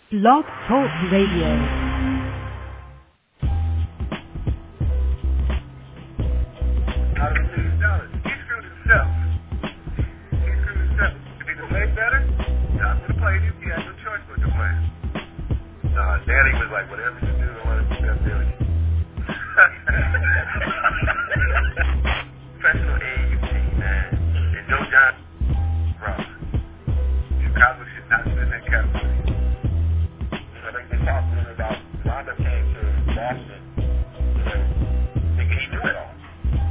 Blog Talk Radio. Daddy was like, whatever you do, don't let it be that million. Professional AAU team, man. And Joe Johnson, bro. Chicago should not sit in that category. I think they talked to him about Rondo came to Boston, thinking he knew it all.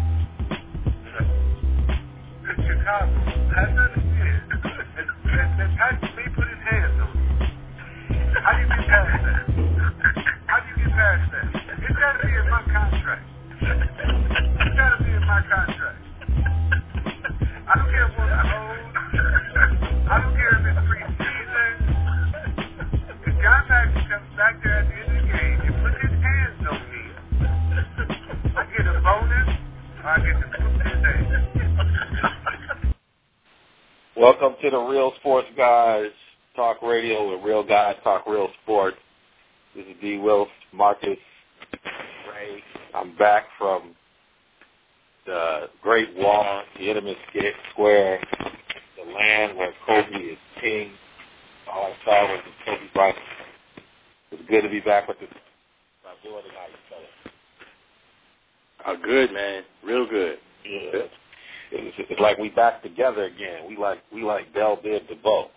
Chicago has nothing to do. And Patrick Lee put his hands on him. How do you get past that? How do you get past that? It's got to be in my contract. It's got to be in my contract. I don't care what I hold. I don't care if it's preseason. If John Paxson comes back there at the end of the game and puts his hands on me, I get a bonus or I get to put his hands. Welcome to the Real Sports Guys Talk Radio, where real guys talk real sports. This is D. Wilf, Marcus, Ray. I'm back from the Great Wall, the Intimate Square, the land where Kobe is king. All I saw was the Kobe Bryant. It's good to be back with my boy tonight, fellas. Good, man. Real good. Yeah. It's like we back together again. We like Bell Biv DeVoe.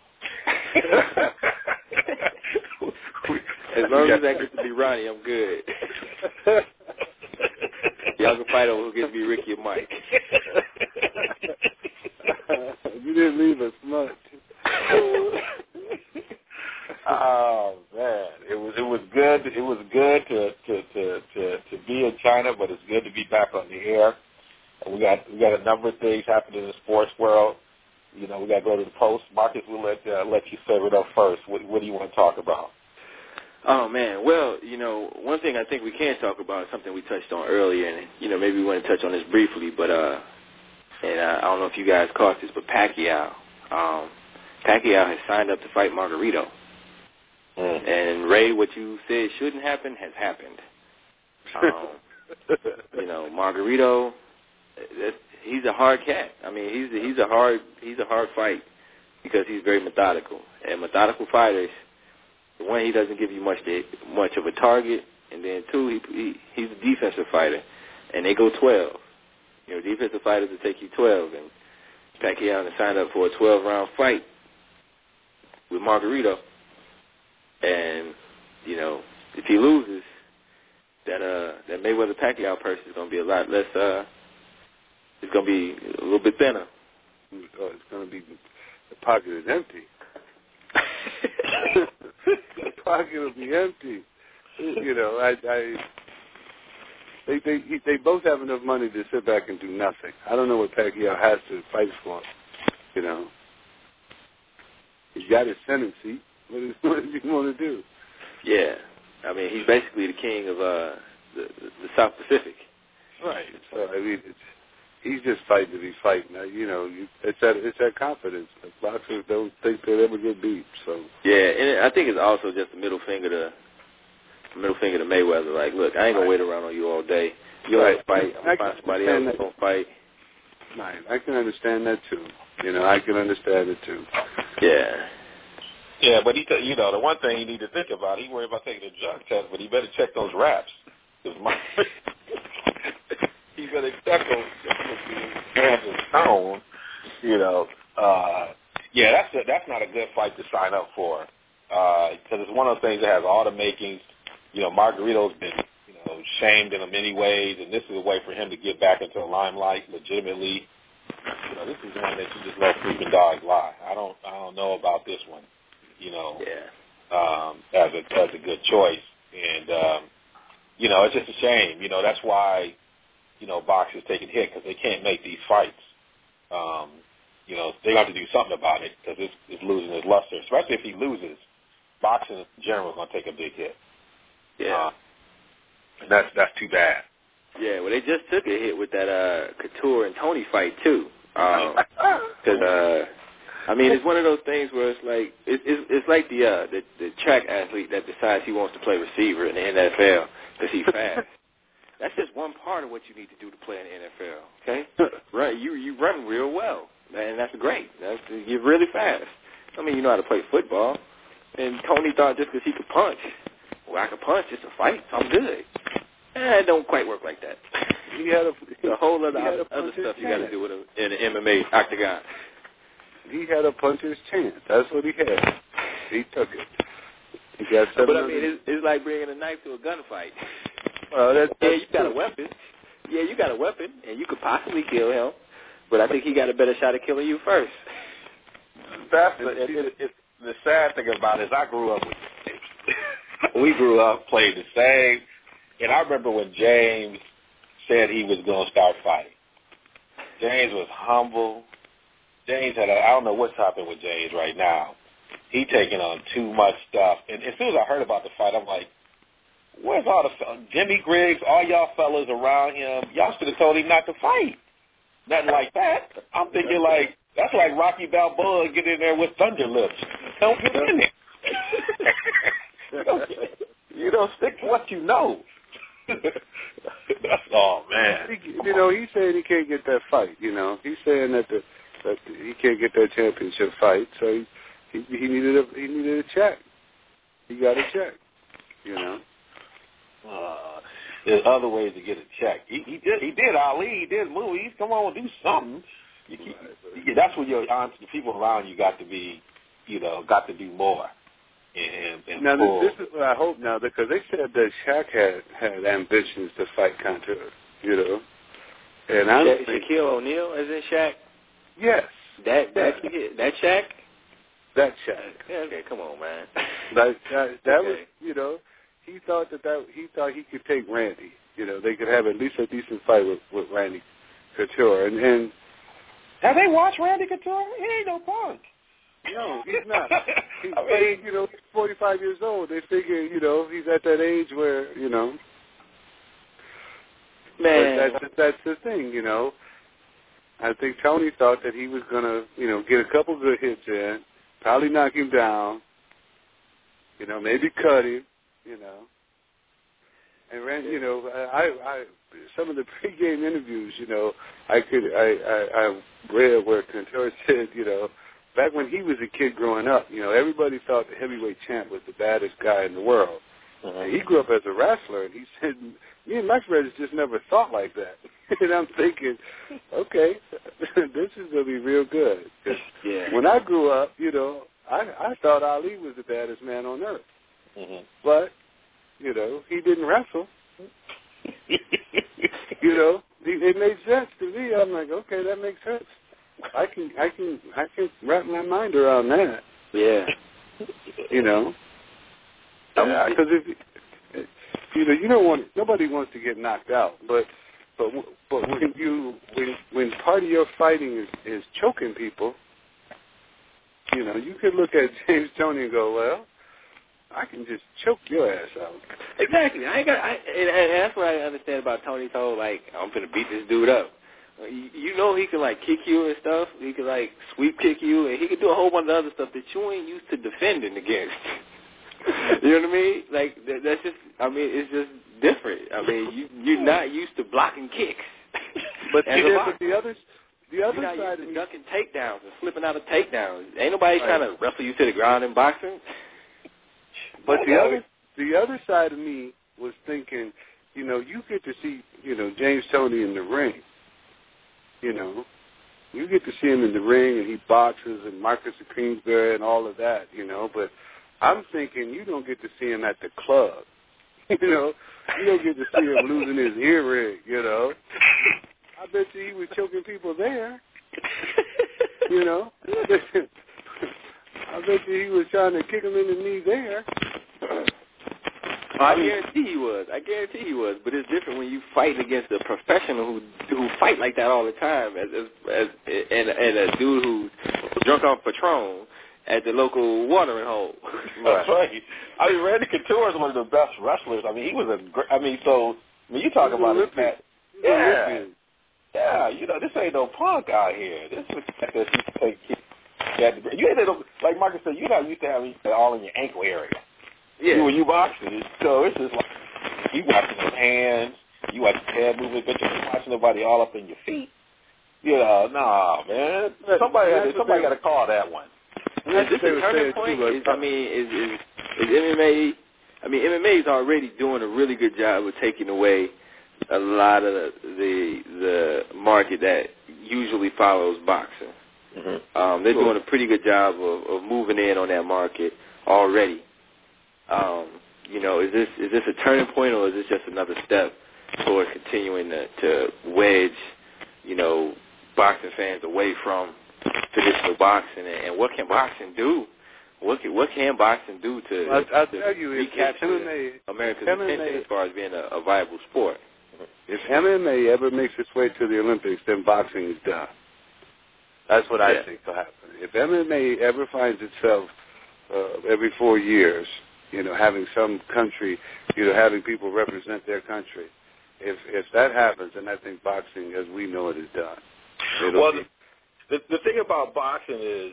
As long as that gets to be Ronnie, I'm good. Y'all can fight over who gets to be Ricky or Mike. You didn't leave us much. Oh man, it was good. It was good to be in China, but it's good to be back on the air. And we got a number of things happening in the sports world. You know, we got to go to the post. Marcus, we'll let you serve it up first. What do you want to talk about? Oh, man. Well, you know, one thing I think we can talk about is something we touched on earlier, and, you know, maybe we want to touch on this briefly, but I don't know if you guys caught this, but Pacquiao has signed up to fight Margarito. And, Ray, what you said shouldn't happen has happened. You know, Margarito, he's a hard cat. I mean, he's a hard fight because he's very methodical. And methodical fighters, one, he doesn't give you much of a target, and then two, he's a defensive fighter, and they go 12. You know, defensive fighters will take you 12, and Pacquiao has signed up for a 12-round fight with Margarito. And you know, if he loses, that Mayweather Pacquiao purse is going to be a lot less. It's going to be a little bit thinner. It's going to be, the pocket is empty. The pocket will be empty. You know, they both have enough money to sit back and do nothing. I don't know what Pacquiao has to fight for. You know, he's got his Senate seat. What does he want to do? Yeah, I mean, he's basically the king of the South Pacific. Right. So I mean, he's just fighting to be fighting. You know, it's that confidence. Boxers don't think they'll ever get beat. So yeah, and I think it's also just a middle finger to Mayweather. Like, look, I ain't gonna wait around on you all day. You want to fight? I'm gonna find somebody else that's gonna fight. Right. I can understand that too. You know, I can understand it too. Yeah. Yeah, but you know, the one thing you need to think about, he worried about taking a drug test, but he better check those raps. He better check those hands and stone. You know, yeah, that's not a good fight to sign up for, because it's one of those things that has all the makings. You know, Margarito's been, you know, shamed in many ways, and this is a way for him to get back into the limelight legitimately. You know, this is one that you just let freaking dogs lie. I don't know about this one. You know, as a good choice. And, you know, it's just a shame. You know, that's why, you know, boxers take a hit because they can't make these fights. You know, they have to do something about it because it's losing its luster, especially if he loses. Boxing in general is going to take a big hit. Yeah. And that's too bad. Yeah, well, they just took a hit with that Couture and Tony fight, too. Because I mean, it's one of those things where it's like it's like the track athlete that decides he wants to play receiver in the NFL because he's fast. That's just one part of what you need to do to play in the NFL. Okay, right? You run real well, and that's great. You're really fast. I mean, you know how to play football. And Tony thought just because he could punch, well, I could punch. It's a fight, so I'm good. It don't quite work like that. He had a whole other stuff you got to do with him in the MMA octagon. He had a puncher's chance. That's what he had. He took it. He got but I mean, it's like bringing a knife to a gunfight. Well, that's you got a weapon. Yeah, you got a weapon, and you could possibly kill him. But I think he got a better shot at killing you first. The sad thing about it is I grew up with we grew up, played the same. And I remember when James said he was going to start fighting. James was humble. James had I don't know what's happening with James right now. He taking on too much stuff. And as soon as I heard about the fight, I'm like, where's all the Jimmy Griggs, all y'all fellas around him? Y'all should have told him not to fight. Nothing like that. I'm thinking like, that's like Rocky Balboa get in there with Thunder Lips. Don't get in there. You don't stick to what you know. Oh, man. You know, he's saying he can't get that fight, you know. He's saying that he can't get that championship fight, so he needed a check. He got a check, you know. There's other ways to get a check. He did Ali. He did movies. Come on, do something. That's what the people around you got to be, got to do more. And now this is what I hope now, because they said that Shaq had ambitions to fight Contra, And I'm Shaquille O'Neal is in Shaq. Yes, that Shaq. That Shaq. Yeah, okay, come on, man. That was, he thought he could take Randy. They could have at least a decent fight with Randy Couture. And have they watched Randy Couture? He ain't no punk. No, he's not. He's 45 years old. They figure, he's at that age where, Man. But that's the thing, I think Tony thought that he was going to, get a couple good hits in, probably knock him down, maybe cut him, And Randy, I some of the pregame interviews, I read where Couture said, back when he was a kid growing up, everybody thought the heavyweight champ was the baddest guy in the world. And he grew up as a wrestler, and he said, me and Max Reyes just never thought like that. And I'm thinking, okay, this is going to be real good. Yeah. When I grew up, I thought Ali was the baddest man on earth. Mm-hmm. But, he didn't wrestle. It made sense to me. I'm like, okay, that makes sense. I can wrap my mind around that. Yeah. Because if you don't want, nobody wants to get knocked out, but when part of your fighting is choking people, you could look at James Toney and go, well, I can just choke your ass out. Exactly. And that's what I understand about Tony's whole, like, I'm finna beat this dude up. He can, kick you and stuff. He can, sweep kick you, and he can do a whole bunch of other stuff that you ain't used to defending against. You know what I mean? That's just, it's just different. You're not used to blocking kicks. But the other side of ducking takedowns and slipping out of takedowns. Ain't nobody trying to wrestle you to the ground in boxing. But the other side of me was thinking, you get to see, James Toney in the ring. You get to see him in the ring, and he boxes, and Marcus of Queensberry and all of that, But I'm thinking you don't get to see him at the club. You don't get to see him losing his earring, I bet you he was choking people there. I bet you he was trying to kick him in the knee there. I guarantee he was. But it's different when you fight against a professional who fight like that all the time, and a dude who's drunk on Patron at the local watering hole. That's right. Randy Couture is one of the best wrestlers. He was you talk about it, Pat. Yeah. Yeah, this ain't no punk out here. This is that he at the, you had to, like Marcus said, you're not used to having it all in your ankle area. Yeah. When you boxing, so it's just like you watching his hands, you watch his head moving, but you're not watching nobody all up in your feet. You know, nah, man. Somebody got to call that one. Is this a turning point? Is MMA? I mean, MMA is already doing a really good job of taking away a lot of the market that usually follows boxing. Mm-hmm. They're doing a pretty good job of moving in on that market already. You know, is this a turning point, or is this just another step towards continuing to wedge, you know, boxing fans away from traditional boxing? And what can boxing do? What can boxing do to recapture America's attention as far as being a viable sport? If MMA ever makes its way to the Olympics, then boxing is done. That's what I think will happen. If MMA ever finds itself every 4 years, you know, having some country, you know, having people represent their country, if that happens, then I think boxing as we know it is done. Well, the thing about boxing is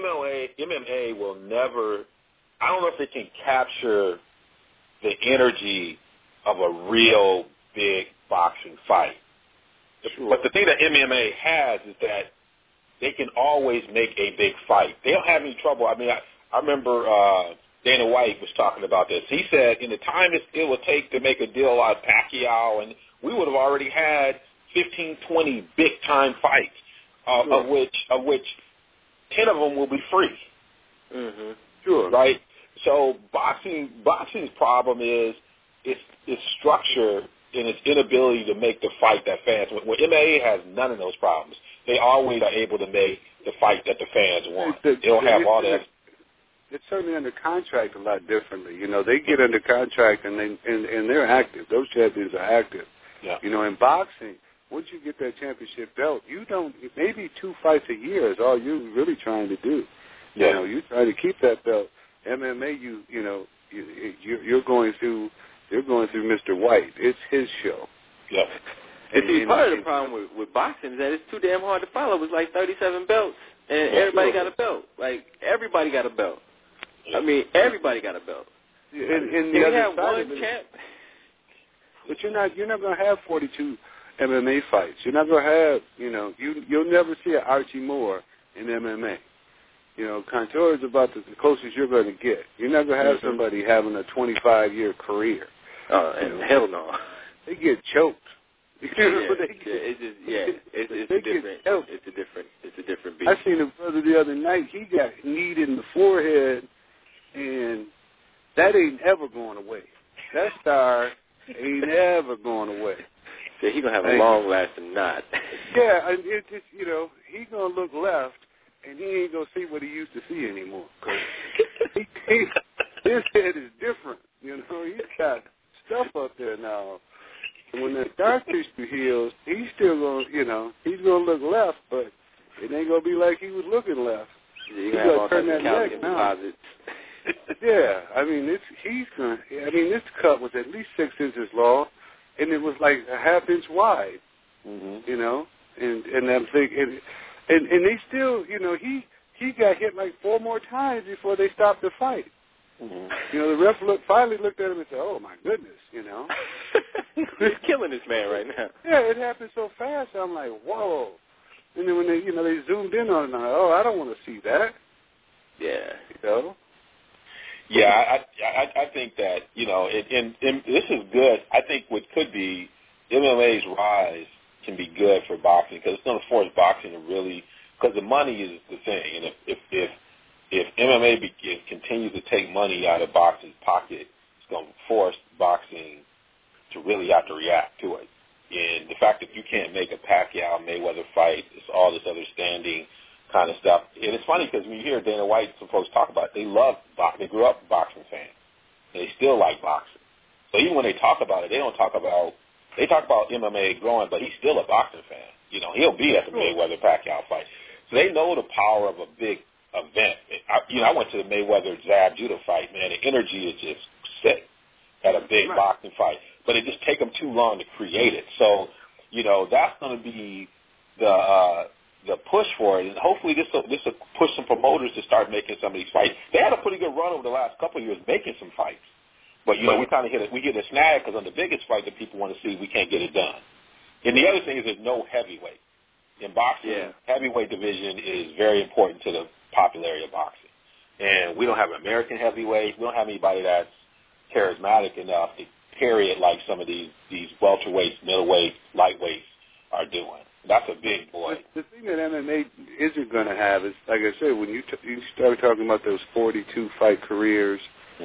MMA will never, I don't know if it can capture the energy of a real big boxing fight. Sure. But the thing that MMA has is that they can always make a big fight. They don't have any trouble. I mean, I remember Dana White was talking about this. He said in the time it will take to make a deal like Pacquiao, and we would have already had 15, 20 big-time fights, of which 10 of them will be free. Mm-hmm. Sure. Right? So boxing's problem is its structure and its inability to make the fight that fans want. Well, MMA has none of those problems. They always are able to make the fight that the fans want. They don't have all that. It's certainly under contract a lot differently. You know, they get under contract and they're active. Those champions are active. Yeah. You know, in boxing, once you get that championship belt, you don't, maybe 2 fights a year is all you're really trying to do. Yeah. You know, you're trying to keep that belt. MMA, you're going through Mr. White. It's his show. Yeah. And part of the problem with boxing is that it's too damn hard to follow. It's like 37 belts, and everybody got a belt. Like, everybody got a belt. I mean, everybody got a belt. And the other side one champ. But you're not going to have 42 MMA fights. You're not going to have, you'll never see an Archie Moore in MMA. You know, Contour is about the closest you're going to get. You're not going to have somebody having a 25-year career. And hell no. They get choked. It's a different beat. I seen a brother the other night. He got kneed in the forehead, and that ain't ever going away. That star ain't ever going away. So he gonna have a long-lasting knot. Yeah, and it's just, he gonna look left, and he ain't gonna see what he used to see anymore. His head is different. He's got stuff up there now. When the scar tissue heals, he's still gonna, he's gonna look left, but it ain't gonna be like he was looking left. Yeah, he's gonna turn that neck now. Yeah, this cut was at least 6 inches long, and it was like a half-inch wide. Mm-hmm. And I'm thinking, and they still, he got hit like 4 more times before they stopped the fight. Mm-hmm. The ref finally looked at him and said, "Oh my goodness, He's killing this man right now." Yeah, it happened so fast. I'm like, whoa. And then when they, they zoomed in on it, I'm like, oh, I don't want to see that. Yeah. Yeah, I think that, and this is good. I think what could be MMA's rise can be good for boxing because it's going to force boxing to really, because the money is the thing. And if MMA continues to take money out of boxing's pocket, it's going to force boxing to really have to react to it. And the fact that you can't make a Pacquiao-Mayweather fight, it's all this other standing kind of stuff. And it's funny because when you hear Dana White, some folks talk about it, they love boxing. They grew up boxing fans. And they still like boxing. So even when they talk about it, they talk about MMA growing, but he's still a boxing fan. He'll be at the Mayweather-Pacquiao fight. So they know the power of a big event. I went to the Mayweather-Zab Judah fight, man. The energy is just sick at a big boxing fight. But it just take them too long to create it. So, that's going to be the push for it, and hopefully this will push some promoters to start making some of these fights. They had a pretty good run over the last couple of years making some fights, but we kind of hit a snag because on the biggest fight that people want to see, we can't get it done. And the other thing is there's no heavyweight in boxing. Yeah. Heavyweight division is very important to the popularity of boxing, and we don't have an American heavyweight. We don't have anybody that's charismatic enough to carry it like some of these welterweights, middleweights, lightweights are doing. That's a big boy. The thing that MMA isn't going to have is, like I said, when you start talking about those 42 fight careers,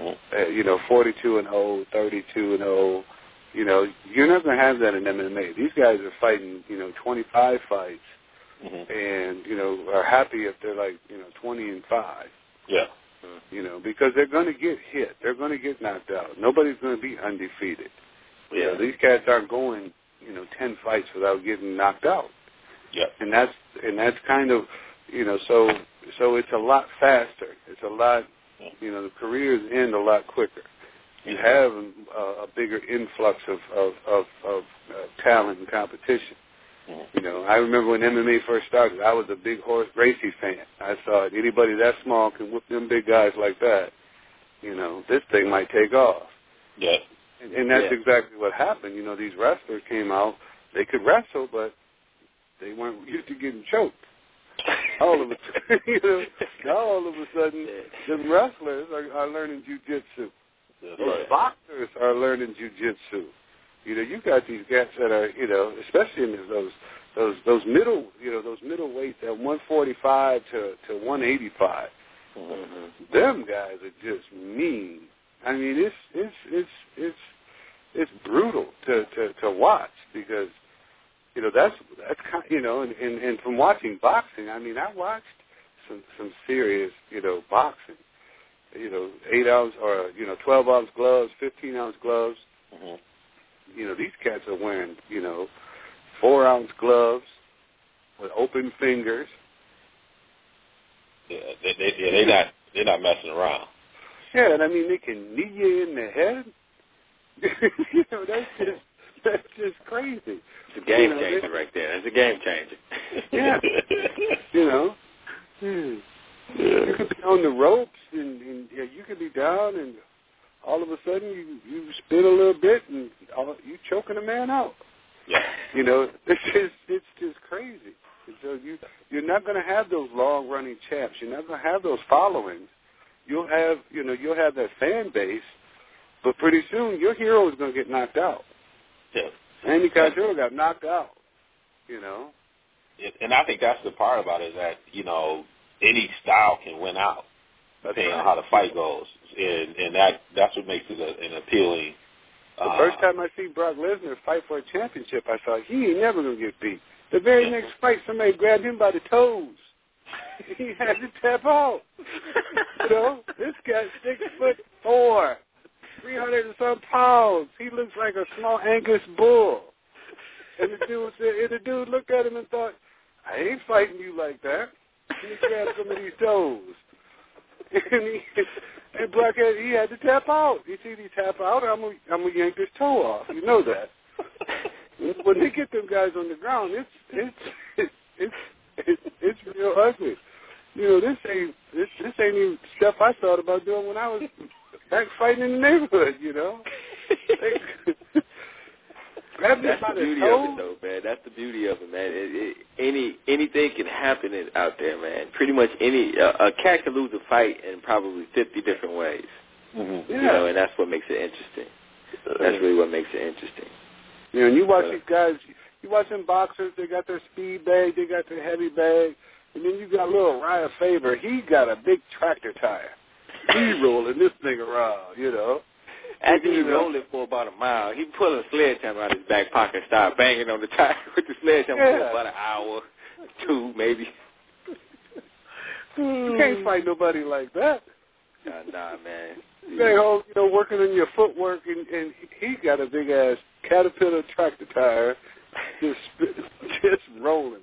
42-0, 32-0, you're not going to have that in MMA. These guys are fighting, 25 fights, and are happy if they're like 20-5. Yeah. Because they're going to get hit. They're going to get knocked out. Nobody's going to be undefeated. Yeah. These cats aren't going 10 fights without getting knocked out. Yeah. And that's kind of, so it's a lot faster. It's a lot, the careers end a lot quicker. You have a bigger influx of talent and competition. I remember when MMA first started, I was a big Horace Gracie fan. I thought anybody that small can whip them big guys like that. This thing might take off. Yeah. And that's exactly what happened. These wrestlers came out. They could wrestle, but they weren't used to getting choked. All of a sudden, the wrestlers are learning jiu-jitsu. The boxers are learning jiu-jitsu. You got these guys that are, especially in those middle weights at 145 to 185. Them guys are just mean. I mean, it's brutal to watch because that's kind and from watching boxing, I mean, I watched some serious boxing. 8-ounce or 12-ounce gloves, 15-ounce gloves. These cats are wearing 4-ounce gloves with open fingers. Yeah, they're not messing around. Yeah, and I mean they can knee you in the head. That's just crazy. It's a game changer right there. It's a game changer. Yeah. You could be on the ropes and you could be down and all of a sudden you spin a little bit and you choking a man out. Yeah. It's just crazy. So you're not going to have those long running champs. You're not going to have those followings. You'll have that fan base, but pretty soon your hero is going to get knocked out. Yeah. Andy Castro got knocked out. And I think that's the part about it is that any style can win out, depending on how the fight goes, and that's what makes it an appealing. The first time I see Brock Lesnar fight for a championship, I thought he ain't never gonna get beat. The very next fight, somebody grabbed him by the toes. He had to tap out. This guy's 6'4", 300 and some pounds. He looks like a small Angus bull. And the dude looked at him and thought, I ain't fighting you like that. He grabbed some of these toes. And Brock he had to tap out. You see, he tap out, I'm gonna yank his toe off. You know that. When they get them guys on the ground, it's real ugly. This ain't even stuff I thought about doing when I was back fighting in the neighborhood. That's the beauty of it, though, man. That's the beauty of it, man. Anything can happen out there, man. Pretty much a cat can lose a fight in probably 50 different ways. Mm-hmm. Yeah. And that's what makes it interesting. That's really what makes it interesting. And you watch these guys, you watch them boxers, they got their speed bag, they got their heavy bag, and then you got little Raya Faber, he got a big tractor tire. He rolling this thing around, After he rolled it for about a mile, he pulled a sledgehammer out of his back pocket and started banging on the tire with the sledgehammer for about an hour, 2 maybe. You can't fight nobody like that. Nah, man. They all, working on your footwork, and he got a big ass Caterpillar tractor tire, just rolling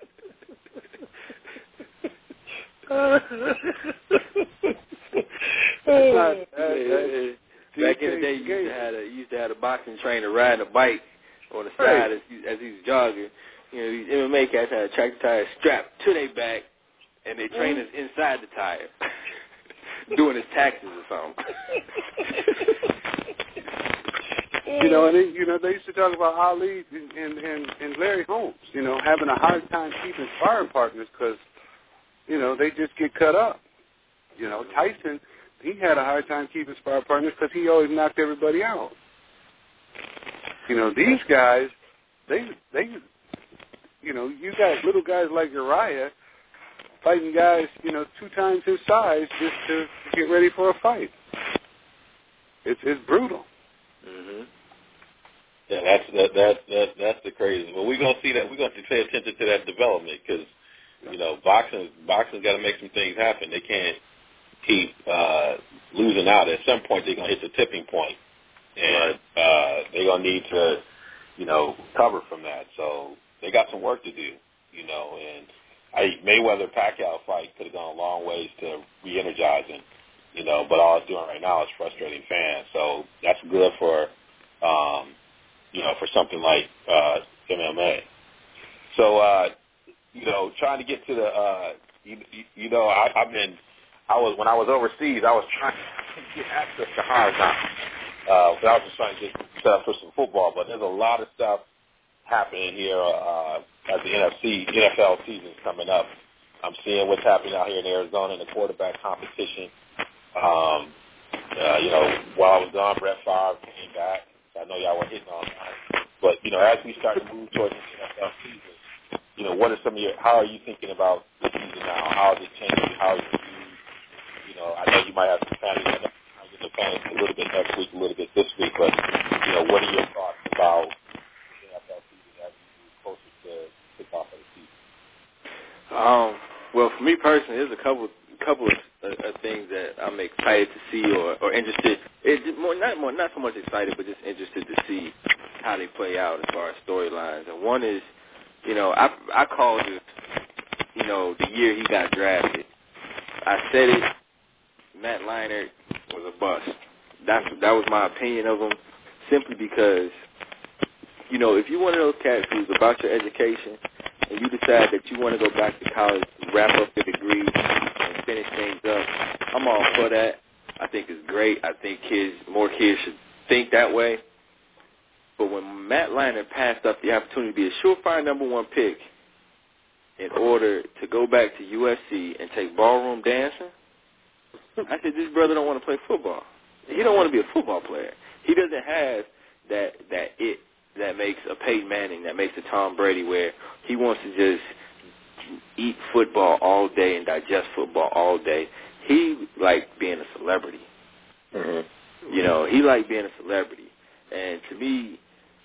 it. Back in the day, you used to have a boxing trainer riding a bike on the side as he's jogging. You know, these MMA cats had a tractor tire strapped to their back, and their trainers inside the tire, doing his taxes or something. You know, and they used to talk about Ali and Larry Holmes, you know, having a hard time keeping sparring partners because, you know, they just get cut up. You know, Tyson, he had a hard time keeping sparring partners because he always knocked everybody out. You know, these guys, they you know, you got little guys like Uriah fighting guys, you know, 2 times his size just to get ready for a fight. It's brutal. Mm-hmm. Yeah, that's the crazy. Well, we're gonna see that. We're gonna have to pay attention to that development because, you know, boxing's got to make some things happen. They can't keep losing out. At some point, they're gonna hit the tipping point, and they're gonna need to, you know, recover from that. So they got some work to do, you know. And Mayweather-Pacquiao fight could have gone a long ways to re-energizing, you know. But all it's doing right now is frustrating fans. So that's good for, you know, for something like MMA. So, you know, trying to get to the, you know, when I was overseas, I was trying to get access to Hard Knocks. But I was just trying to get set up for some football. But there's a lot of stuff happening here as the NFL season's coming up. I'm seeing what's happening out here in Arizona in the quarterback competition. You know, while I was gone, Brett Favre came back. I know y'all were hitting on that. But, you know, as we start to move towards the NFL season, you know, what are some of how are you thinking about the season now? How is it changing? How are you know, I know you might have some family. I'll get the family a little bit next week, a little bit this week. But, you know, what are your thoughts about the NFL season as we move closer to kickoff of the season? Well, for me personally, there's a couple of things that I'm excited to see or interested. Not so much excited, but just interested to see how they play out as far as storylines. And one is, you know, I called it, you know, the year he got drafted. I said it. Matt Leinart was a bust. That was my opinion of him, simply because, you know, if you're one of those cats who's about your education and you decide that you want to go back to college, wrap up the degree, and finish things up, I'm all for that. I think it's great. I think more kids should think that way. But when Matt Leinart passed up the opportunity to be a surefire number 1 pick in order to go back to USC and take ballroom dancing, I said, this brother don't want to play football. He don't want to be a football player. He doesn't have that makes a Peyton Manning, that makes a Tom Brady, where he wants to just eat football all day and digest football all day. He liked being a celebrity. Mm-hmm. You know, he liked being a celebrity. And to me,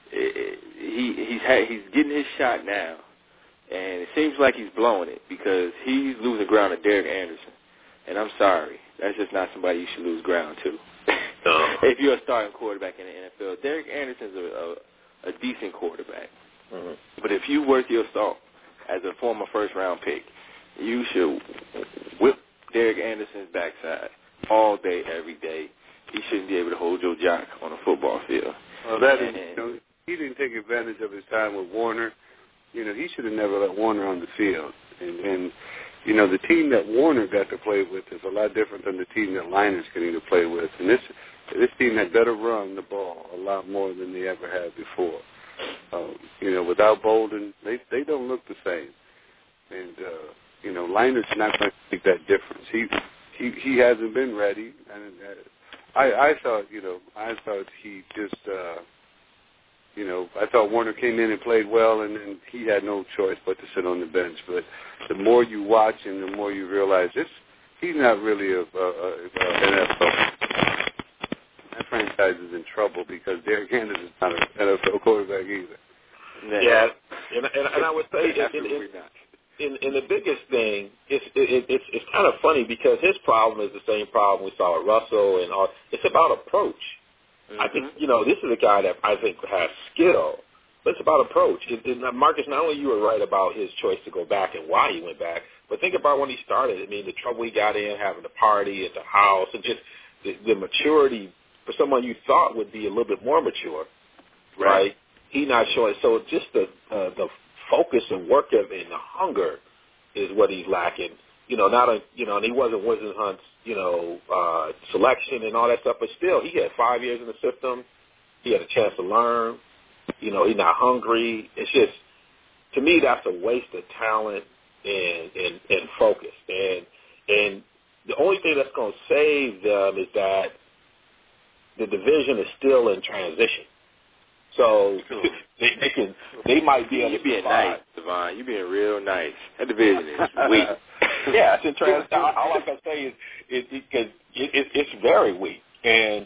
he's getting his shot now, and it seems like he's blowing it because he's losing ground to Derek Anderson. And I'm sorry, that's just not somebody you should lose ground to. If you're a starting quarterback in the NFL, Derek Anderson's a decent quarterback. Mm-hmm. But if you worth your salt as a former first-round pick, you should whip Derek Anderson's backside all day, every day. He shouldn't be able to hold your jock on a football field. Well, you know, he didn't take advantage of his time with Warner. You know, he should have never let Warner on the field. And you know, the team that Warner got to play with is a lot different than the team that Liner's getting to play with. And this team had better run the ball a lot more than they ever had before. You know, without Bolden, they don't look the same. And you know, Liner's not going to make that difference. He hasn't been ready. And I thought he just. You know, I thought Warner came in and played well, and then he had no choice but to sit on the bench. But the more you watch him, the more you realize he's not really an NFL. That franchise is in trouble because Derek Anderson is not an NFL quarterback either. Yeah, and I would say in the biggest thing, it's kind of funny because his problem is the same problem we saw with Russell and all. It's about approach. I think, you know, this is a guy that I think has skill, but it's about approach. Marcus, not only you were right about his choice to go back and why he went back, but think about when he started. I mean, the trouble he got in, having the party at the house, and just the maturity for someone you thought would be a little bit more mature, right? He not showing. So just the focus and work ethic and the hunger is what he's lacking. And he wasn't Winston Hunt's, selection and all that stuff, but still, he had 5 years in the system. He had a chance to learn. He's not hungry. It's just, to me, that's a waste of talent and focus. And the only thing that's going to save them is that the division is still in transition. So they might be able to being nice, Devon. You're being real nice. That division is weak. Yeah, it's in transition. All I can say is it's very weak. And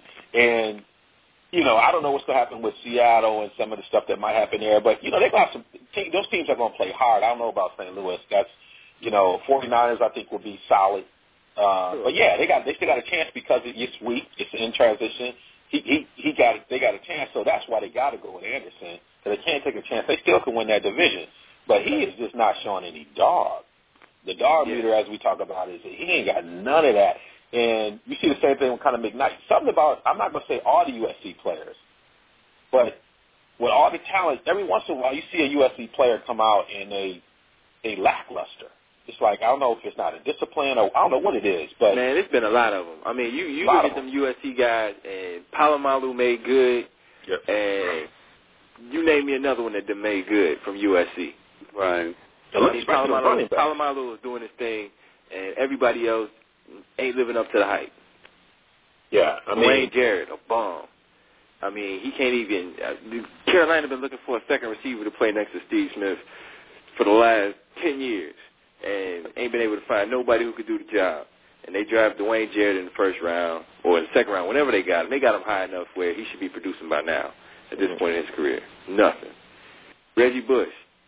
I don't know what's going to happen with Seattle and some of the stuff that might happen there, but they got those teams are going to play hard. I don't know about St. Louis. That's 49ers I think will be solid. But yeah, they still got a chance because it's weak. It's in transition. They got a chance, so that's why they got to go with Anderson. So they can't take a chance. They still can win that division, but he is just not showing any dog. The dog meter, as we talk about, is he ain't got none of that. And you see the same thing with kind of McKnight. Something about, I'm not going to say all the USC players, but with all the talent, every once in a while you see a USC player come out and they lackluster. It's like, I don't know if it's not a discipline or I don't know what it is. But man, it's been a lot of them. I mean, you look at them USC guys, and Palomalu made good, and you name me another one that made good from USC. Right. Palomalu was doing his thing, and everybody else ain't living up to the hype. Yeah, Wayne Jarrett, a bomb. I mean, he can't even. Carolina been looking for a second receiver to play next to Steve Smith for the last 10 years, and ain't been able to find nobody who could do the job. And they drafted Dwayne Jarrett in the first round or in the second round, whenever they got him. They got him high enough where he should be producing by now at this point in his career. Nothing. Reggie Bush.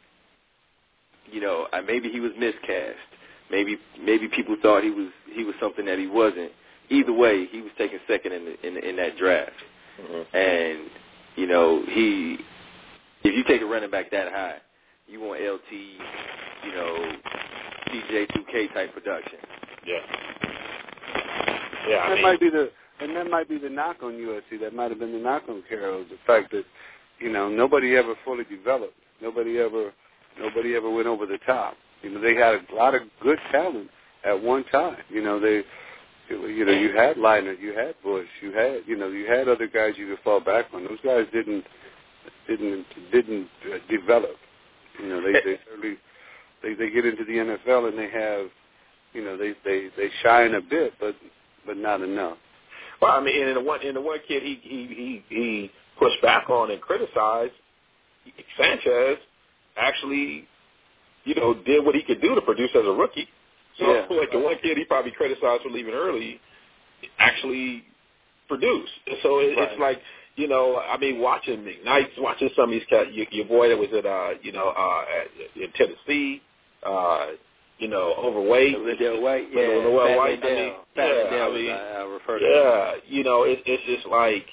Maybe he was miscast. Maybe people thought he was something that he wasn't. Either way, he was taken second in that draft. Mm-hmm. And if you take a running back that high, you want LT, DJ2K type production. Yeah. That might be the knock on USC. That might have been the knock on Carroll, the fact that nobody ever fully developed. Nobody ever went over the top. They had a lot of good talent at one time. You had Leitner, you had Bush, you had other guys you could fall back on. Those guys didn't develop. They certainly they get into the NFL and they have, they shine a bit, but not enough. Well, I mean, and the one kid he pushed back on and criticized, Sanchez, actually, did what he could do to produce as a rookie. So, the one kid he probably criticized for leaving early actually produced. So it's like, watching McKnight, watching some of these cats, your boy that was in Tennessee, overweight. Liddell White, I refer to him. It's just like,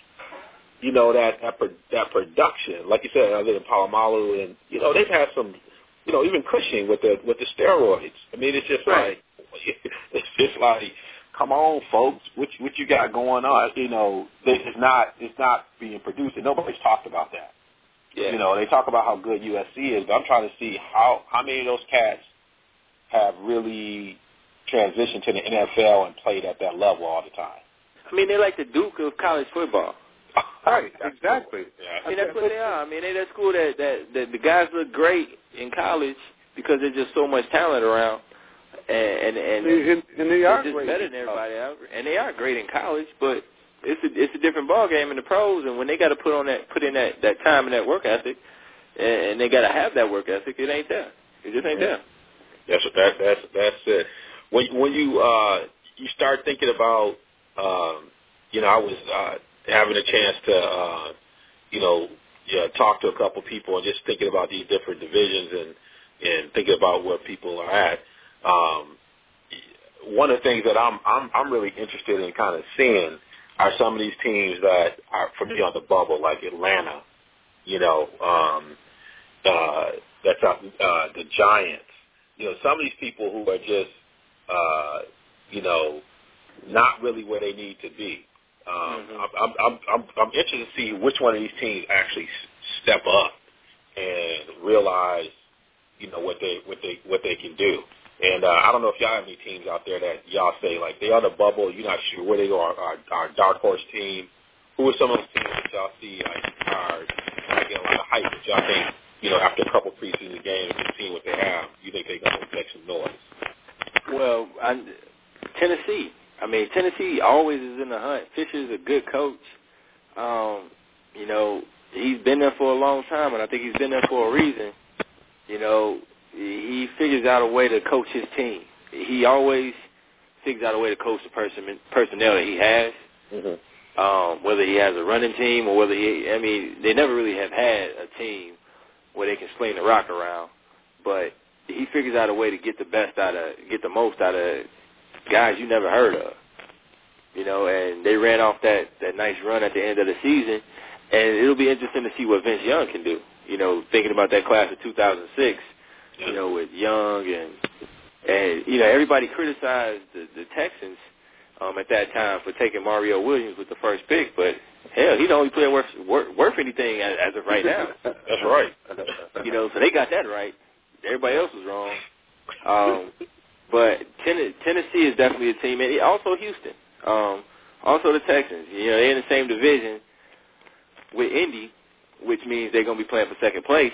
that production. Like you said, other than Palomalu, and, they've had some, even Cushing with the steroids. I mean, it's just like, come on, folks, what you got going on? It's not being produced, and nobody's talked about that. Yeah. They talk about how good USC is, but I'm trying to see how many of those cats have really transitioned to the NFL and played at that level all the time. I mean, they're like the Duke of college football. Right, exactly. Yeah. I mean, that's what they are. I mean, they're that school that the guys look great in college because there's just so much talent around, and they are just great better than everybody else. And they are great in college, but it's a different ball game in the pros. And when they got to put in that time and that work ethic, and they got to have that work ethic, it ain't there. It just ain't there. That's it. When you start thinking about, I was having a chance to, talk to a couple people and just thinking about these different divisions and thinking about where people are at. One of the things that I'm really interested in kind of seeing are some of these teams that are from on the bubble, like Atlanta. That's the Giants. Some of these people who are just, not really where they need to be. I'm interested to see which one of these teams actually step up and realize, what they can do. And I don't know if y'all have any teams out there that y'all say like they are the bubble. You're not sure where they are. Our dark horse team. Who are some of those teams that y'all see are getting a lot of hype that y'all think after a couple preseason games and seeing what they have, you think they're going to make some noise? Well, Tennessee. I mean, Tennessee always is in the hunt. Fisher's a good coach. He's been there for a long time, and I think he's been there for a reason. He figures out a way to coach his team. He always figures out a way to coach the personnel that he has, whether he has a running team or whether they never really have had a team where they can sling the rock around, but he figures out a way to get the most out of guys you never heard of. And they ran off that nice run at the end of the season, and it'll be interesting to see what Vince Young can do. Thinking about that class of 2006, with Young and everybody criticized the Texans at that time for taking Mario Williams with the first pick, but hell, he's the only player worth anything as of right now. That's right. So they got that right. Everybody else was wrong. But Tennessee is definitely a team, and also Houston, also the Texans. They're in the same division with Indy, which means they're going to be playing for second place.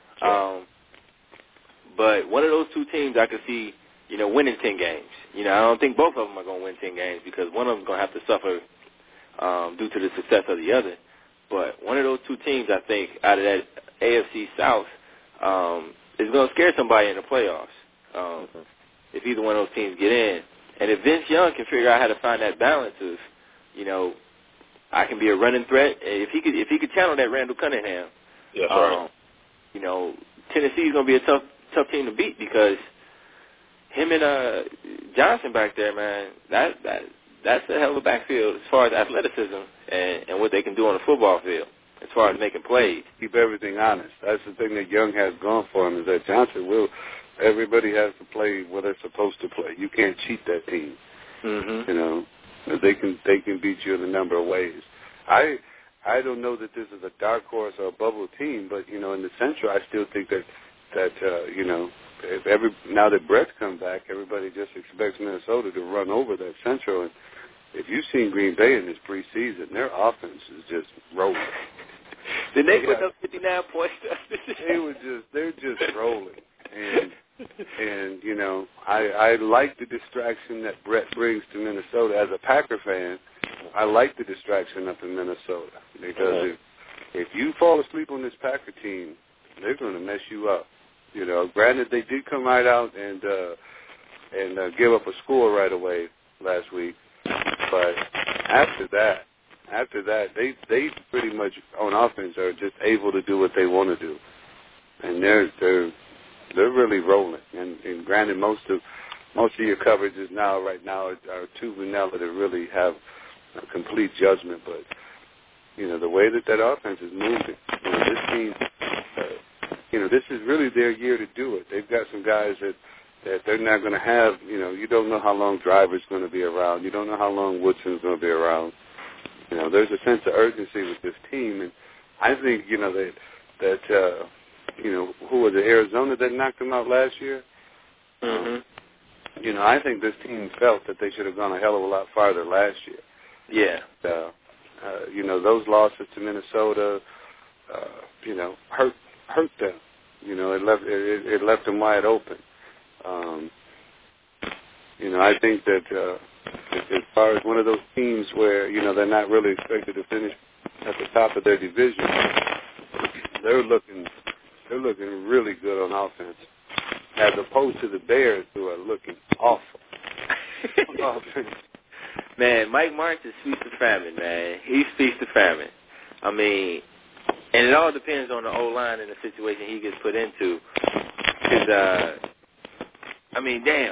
But one of those two teams I could see, winning 10 games. I don't think both of them are going to win 10 games because one of them is going to have to suffer due to the success of the other. But one of those two teams, I think, out of that AFC South is going to scare somebody in the playoffs if either one of those teams get in. And if Vince Young can figure out how to find that balance of, I can be a running threat. If he could channel that Randall Cunningham, Tennessee's going to be a tough team to beat because him and Johnson back there, man, that's a hell of a backfield as far as athleticism and what they can do on the football field as far as making plays. Keep everything honest. That's the thing that Young has going for him is that Johnson will. Everybody has to play what they're supposed to play. You can't cheat that team. They can beat you in a number of ways. I don't know that this is a dark horse or a bubble team, but in the Central, I still think that now that Brett's come back, everybody just expects Minnesota to run over that Central. And if you've seen Green Bay in this preseason, their offense is just rolling. Did they put up 59 points? They're just rolling. And I like the distraction that Brett brings to Minnesota. As a Packer fan, I like the distraction up in Minnesota because if you fall asleep on this Packer team, they're going to mess you up. Granted, they did come right out and give up a score right away last week, but after that, they pretty much on offense are just able to do what they want to do, and they're really rolling. And granted, most of your coverages right now are too vanilla to really have a complete judgment. But the way that offense is moving, this team, this is really their year to do it. They've got some guys that they're not going to have. You don't know how long Driver's going to be around. You don't know how long Woodson's going to be around. There's a sense of urgency with this team, and I think that who was it, Arizona that knocked them out last year? I think this team felt that they should have gone a hell of a lot farther last year. Yeah. Those losses to Minnesota, hurt them. It left them wide open. I think that as far as one of those teams where they're not really expected to finish at the top of their division, they're looking really good on offense, as opposed to the Bears, who are looking awful on offense. Man, Mike Martz is feast to famine, man. He's feast to famine. I mean, and it all depends on the O-line and the situation he gets put into. Because, damn.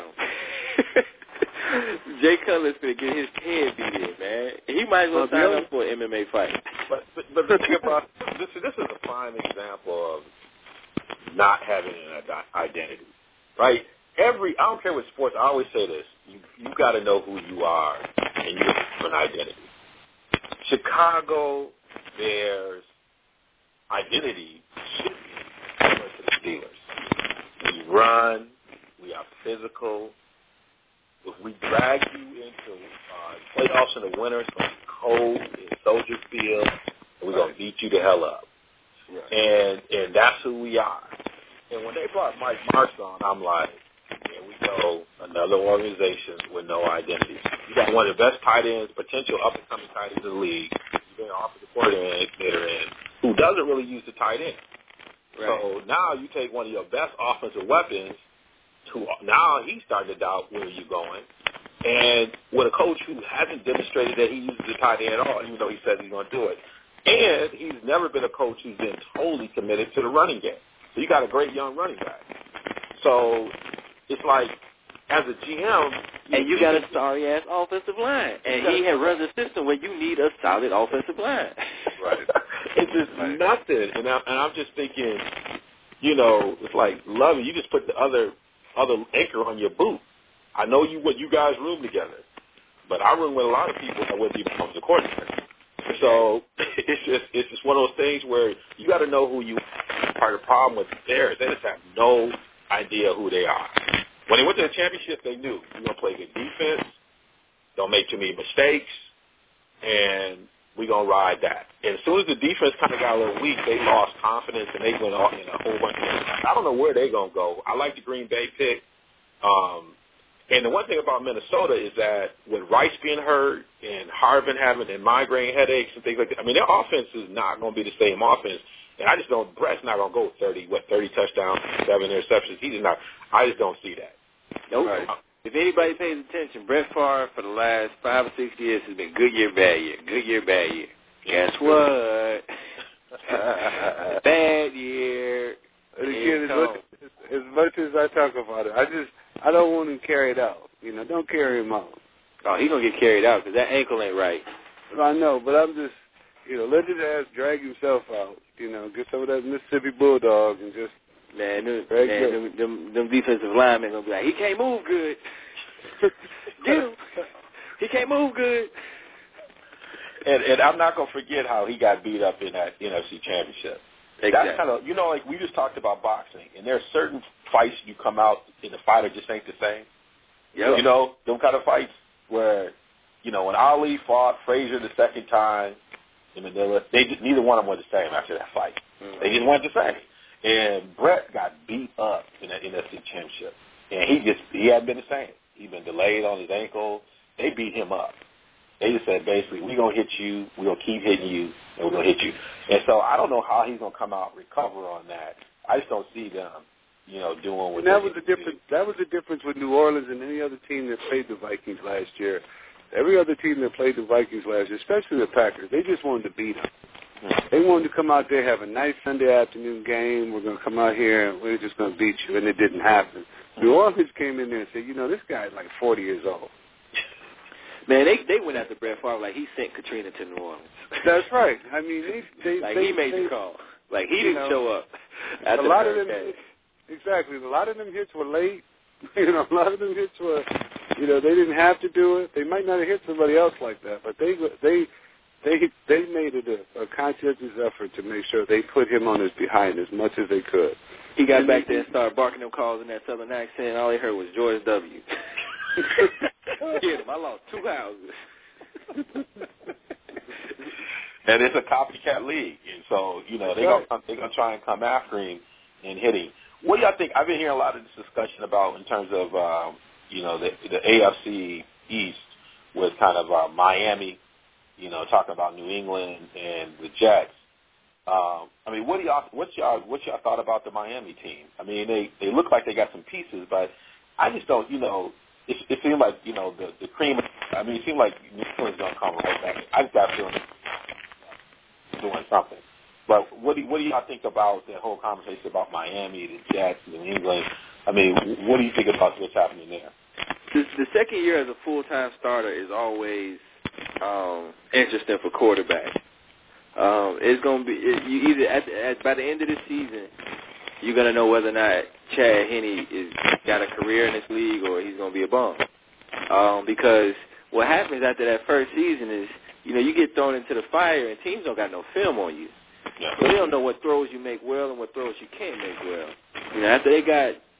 Jay Cutler's going to get his head beat in, man. He might as well sign up for an MMA fight. But the thing about this is a prime example of not having an identity, right? I don't care what sports, I always say this, you got to know who you are, and you have an identity. Chicago Bears' identity should be similar to the Steelers. run. We are physical. If we drag you into playoffs in the winter, it's going to be cold in Soldier Field, and we're going to beat you the hell up. Right. And that's who we are. And when they brought Mike Marks on, I'm like, here we go, another organization with no identity. You got one of the best tight ends, potential up-and-coming tight ends in the league. You're going to offer the coordinator in who doesn't really use the tight end. Right. So now you take one of your best offensive weapons. Now he's starting to doubt where you're going. And with a coach who hasn't demonstrated that he uses the tight end at all, even though he says he's going to do it. And he's never been a coach who's been totally committed to the running game. So you got a great young running back. So it's like, as a GM... And you got a sorry-ass offensive line. And he had run the system where you need a solid offensive line. Right. It's just nothing. And I'm just thinking, it's like, Lovie, you just put the other anchor on your boot. I know you guys room together, but I room with a lot of people that wouldn't even come to coordinator. So it's just one of those things where you got to know who you are. Part of the problem with the Bears, they just have no idea who they are. When they went to the championship, they knew we're going to play good defense, don't make too many mistakes, and we're going to ride that. And as soon as the defense kind of got a little weak, they lost confidence, and they went off in a whole bunch of things. I don't know where they're going to go. I like the Green Bay pick. And the one thing about Minnesota is that with Rice being hurt and Harvin having migraine headaches and things like that, I mean, their offense is not going to be the same offense. And I just don't – Brett's not going to go 30 touchdowns, 7 interceptions. He just not – I just don't see that. Nope. Right. If anybody pays attention, Brett Favre for the last 5 or 6 years has been good year, bad year, good year, bad year. Guess what? Bad year. Again, as much as I talk about it, I don't want him carried out. Don't carry him out. Oh, he's going to get carried out because that ankle ain't right. I know, but I'm just, let his ass drag himself out. Get some of that Mississippi Bulldog and just them defensive linemen going to be like, he can't move good. Get him. He can't move good. And I'm not going to forget how he got beat up in that NFC Championship. Exactly. That's kind of, like we just talked about boxing, and there are certain fights you come out and the fighter just ain't the same. Yep. Them kind of fights where, when Ali fought Frazier the second time in Manila, neither one of them were the same after that fight. Mm-hmm. They just weren't the same. And Brett got beat up in that NFC Championship, and he hadn't been the same. He'd been delayed on his ankle. They beat him up. They just said, basically, we're going to hit you, we're going to keep hitting you, and we're going to hit you. And so I don't know how he's going to come out and recover on that. I just don't see them, doing what that was the difference. That was the difference with New Orleans and any other team that played the Vikings last year. Every other team that played the Vikings last year, especially the Packers, they just wanted to beat them. They wanted to come out there, have a nice Sunday afternoon game. We're going to come out here, and we're just going to beat you, and it didn't happen. New Orleans came in there and said, this guy's like 40 years old. Man, they went after Brett Favre like he sent Katrina to New Orleans. That's right. I mean, they he made the call. Like he didn't show up. A lot of them, exactly. A lot of them hits were late. A lot of them hits were, they didn't have to do it. They might not have hit somebody else like that, but they made it a conscientious effort to make sure they put him on his behind as much as they could. He got back there and started barking them calls in that Southern accent. All he heard was George W. Get him. I lost 2 houses. And it's a copycat league, and so they're gonna try and come after him and hit him. What do y'all think? I've been hearing a lot of this discussion about in terms of the AFC East with kind of Miami, talking about New England and the Jets. I mean, what's y'all thought about the Miami team? I mean, they look like they got some pieces, but I just don't, it seemed like, the cream, I mean, it seemed like New England's going to come right back. I just got a feeling doing something. But what do y'all think about that whole conversation about Miami, the Jets, New England? I mean, what do you think about what's happening there? The second year as a full-time starter is always interesting for quarterbacks. It's going to be you either by the end of the season, you're going to know whether or not Chad Henne is got a career in this league or he's going to be a bum. Because what happens after that first season is, you get thrown into the fire and teams don't got no film on you. Yeah. So they don't know what throws you make well and what throws you can't make well. After they got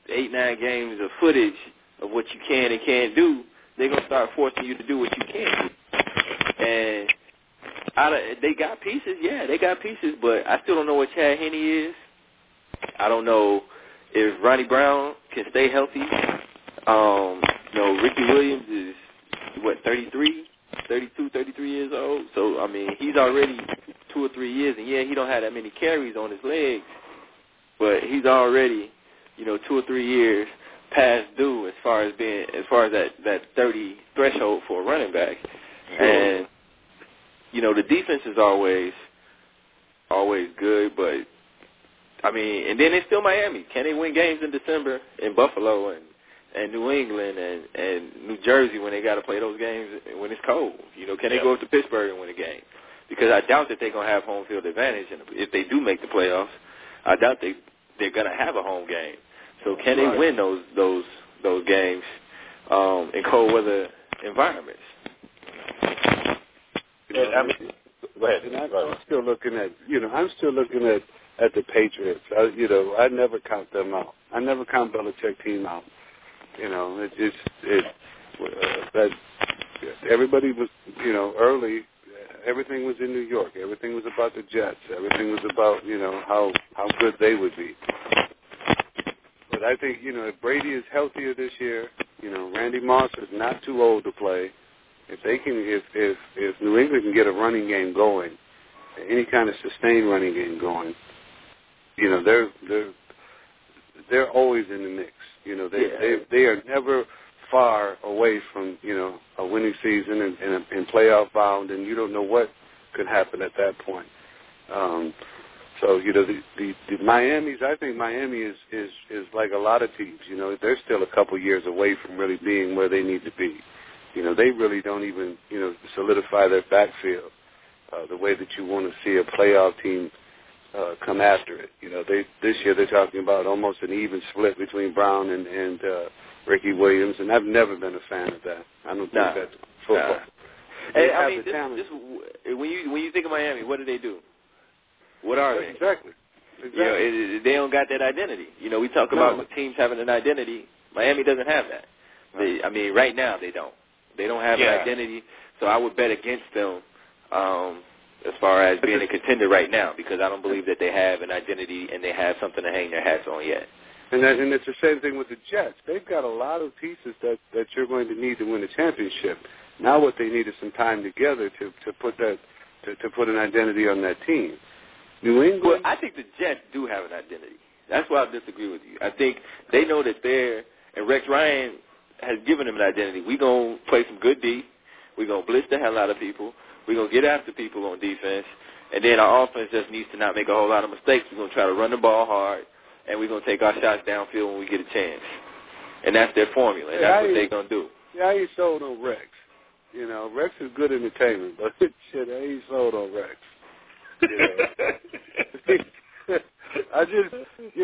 8, 9 games of footage of what you can and can't do, they're going to start forcing you to do what you can do. And they got pieces, yeah, they got pieces, but I still don't know what Chad Henne is. I don't know if Ronnie Brown can stay healthy. Ricky Williams is, 32, 33 years old. So, I mean, he's already 2 or 3 years, and, yeah, he don't have that many carries on his legs, but he's already, 2 or 3 years past due as far as that 30 threshold for a running back. And, the defense is always good, but, I mean, and then it's still Miami. Can they win games in December in Buffalo and New England and New Jersey when they got to play those games when it's cold? Can they go up to Pittsburgh and win a game? Because I doubt that they're going to have home field advantage. And if they do make the playoffs, I doubt they're going to have a home game. So can they win those games in cold weather environments? Go ahead. And I'm still looking at the Patriots. I never count them out. I never count Belichick team out. That everybody was, early. Everything was in New York. Everything was about the Jets. Everything was about, how good they would be. But I think, if Brady is healthier this year, Randy Moss is not too old to play. If New England can get a running game going, any kind of sustained running game going, they're always in the mix. They are never far away from a winning season and playoff bound, and you don't know what could happen at that point. So the Miami's, I think Miami is like a lot of teams. They're still a couple years away from really being where they need to be. They really don't even solidify their backfield the way that you want to see a playoff team come after it. This year they're talking about almost an even split between Brown and Ricky Williams, and I've never been a fan of that. I don't think that's football. Hey, I mean, when you think of Miami, what do? What are they? Exactly. They don't got that identity. We talk about teams having an identity. Miami doesn't have that. Right now they don't. They don't have an identity, so I would bet against them as far as being a contender right now, because I don't believe that they have an identity and they have something to hang their hats on yet. And it's the same thing with the Jets. They've got a lot of pieces that you're going to need to win a championship. Now what they need is some time together to put an identity on that team. New England. Well, I think the Jets do have an identity. That's why I disagree with you. I think they know that and Rex Ryan has given them an identity. We're going to play some good D. We're going to blitz the hell out of people. We're going to get after people on defense. And then our offense just needs to not make a whole lot of mistakes. We're going to try to run the ball hard, and we're going to take our shots downfield when we get a chance. And that's their formula, and that's what they're going to do. Yeah, I ain't sold on Rex. Rex is good entertainment, but shit, I ain't sold on Rex. I just,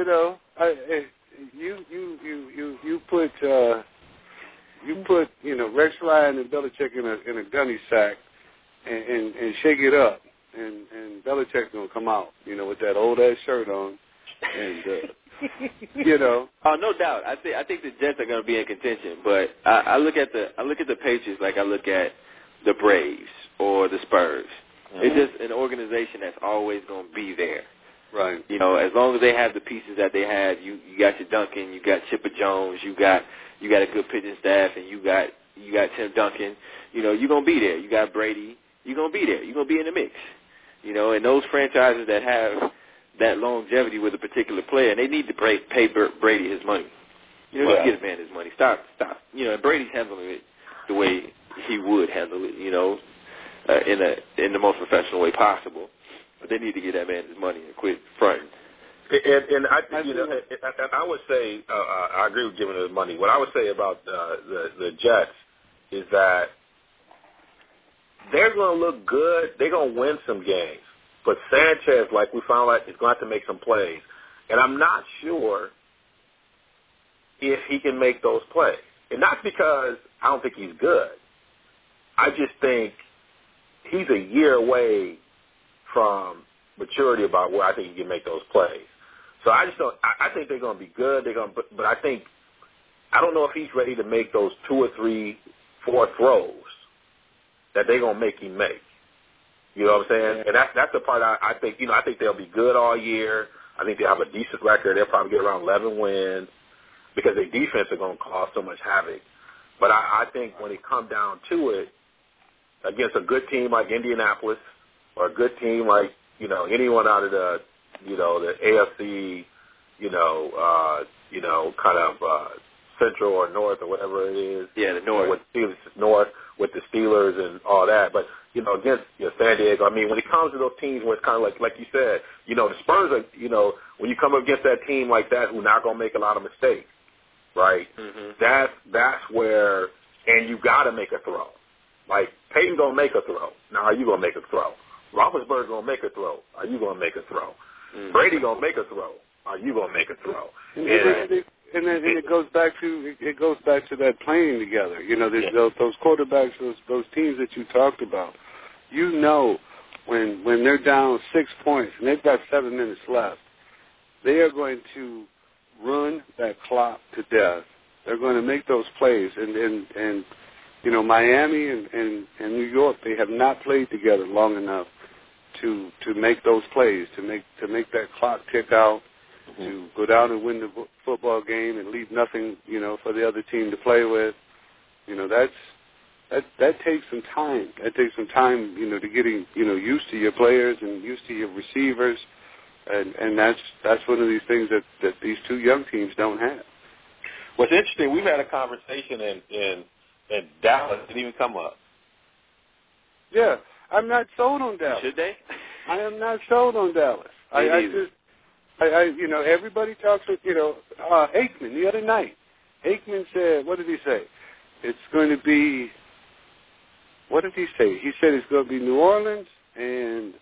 you put Rex Ryan and Belichick in a gunny sack and shake it up, and Belichick's gonna come out, with that old ass shirt on, and Oh, no doubt. I think the Jets are gonna be in contention, but I look at the Patriots like I look at the Braves or the Spurs. Mm-hmm. It's just an organization that's always going to be there. Right. As long as they have the pieces that they have, you got your Duncan, you got Chipper Jones, you got a good pitching staff, and you got Tim Duncan. You're going to be there. You got Brady. You're going to be there. You're going to be in the mix. And those franchises that have that longevity with a particular player, they need to pay Brady his money. Just get a man his money. Stop. And Brady's handling it the way he would handle it, in the most professional way possible. But they need to get that man his money and quit fronting. And I would say I agree with giving him his money. What I would say about the Jets is that they're going to look good. They're going to win some games. But Sanchez, like we found out, is going to have to make some plays. And I'm not sure if he can make those plays. And not because I don't think he's good. I just think he's a year away from maturity about where I think he can make those plays. So I just don't. I think they're going to be good. But I don't know if he's ready to make those 2 or 3, 4 throws that they're going to make him make. You know what I'm saying? And that's the part I think. I think they'll be good all year. I think they'll have a decent record. They'll probably get around 11 wins because their defense is going to cause so much havoc. But I think when it comes down to it, against a good team like Indianapolis or a good team like, anyone out of the AFC, kind of Central or North or whatever it is. Yeah, the North. North with the Steelers and all that. But, against San Diego, when it comes to those teams where it's kind of like you said, the Spurs are, when you come up against that team like that who's not going to make a lot of mistakes, right, that's where, and you got to make a throw. Like, Peyton going to make a throw. Now, are you going to make a throw? Roethlisberger going to make a throw. Are you going to make a throw? Brady going to make a throw. Are you going to make a throw? And it goes back to that playing together. Those quarterbacks, those teams that you talked about. When they're down 6 points and they've got 7 minutes left, they are going to run that clock to death. They're going to make those plays, and Miami and New York, they have not played together long enough to make those plays, to make that clock tick out, to go down and win the football game and leave nothing, for the other team to play with. That takes some time. That takes some time, to getting, used to your players and used to your receivers, and that's one of these things that these two young teams don't have. What's interesting, we've had a conversation in Dallas, didn't even come up. Yeah, I'm not sold on Dallas. Should they? I am not sold on Dallas. Everybody talks with, Aikman the other night. Aikman said, what did he say? It's going to be, what did he say? He said it's going to be New Orleans and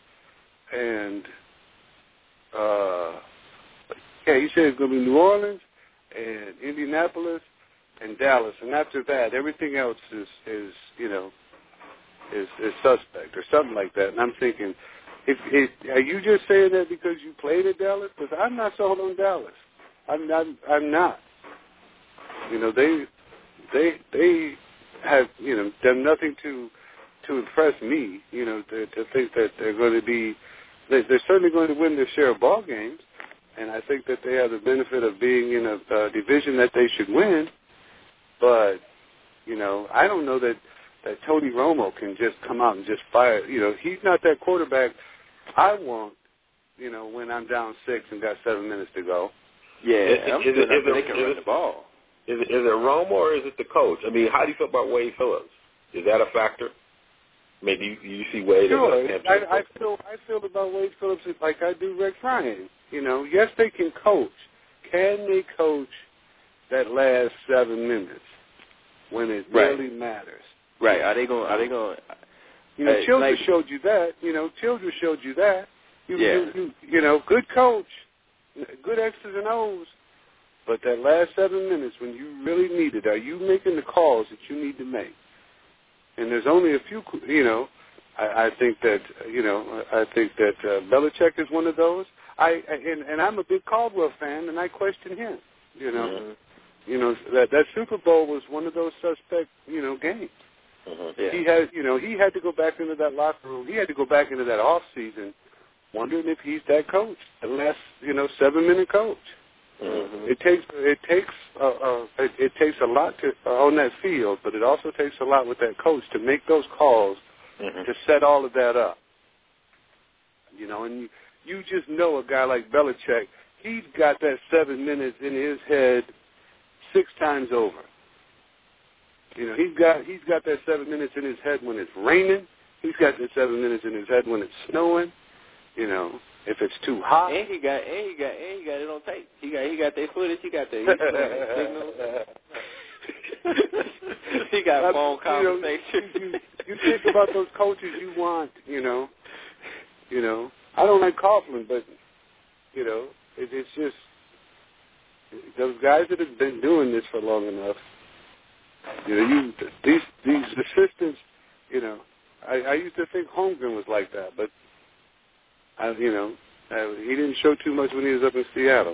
he said it's going to be New Orleans and Indianapolis and Dallas, and after that, everything else is suspect or something like that. And I'm thinking, are you just saying that because you played at Dallas? Because I'm not sold on Dallas. I'm not. They have done nothing to impress me. To think that they're going to be. They're certainly going to win their share of ball games, and I think that they have the benefit of being in a division that they should win. But I don't know that Tony Romo can just come out and just fire. He's not that quarterback I want, when I'm down 6 and got 7 minutes to go. Yeah, they can run the ball. Is it Romo or is it the coach? How do you feel about Wade Phillips? Is that a factor? Maybe you see Wade. Sure. I feel about Wade Phillips like I do Rex Ryan. Yes, they can coach. Can they coach that last 7 minutes when it really matters? Right. Are they going? Children showed you that. Children showed you that. Good coach, good X's and O's. But that last 7 minutes when you really need it, are you making the calls that you need to make? And there's only a few. I think that Belichick is one of those. And I'm a big Caldwell fan, and I question him. That Super Bowl was one of those suspect games. Yeah. He had to go back into that locker room. He had to go back into that off season, wondering if he's that coach, the last 7-minute coach. It takes a lot on that field, but it also takes a lot with that coach to make those calls to set all of that up. And you just know a guy like Belichick, he's got that 7 minutes in his head 6 times over. He's got that 7 minutes in his head when it's raining. He's got that 7 minutes in his head when it's snowing. If it's too hot. And he got it on tape. He got their footage. He got their signals. He got phone conversations. You think about those coaches you want. I don't like Coughlin, but it's just those guys that have been doing this for long enough. These assistants. I used to think Holmgren was like that, but He didn't show too much when he was up in Seattle.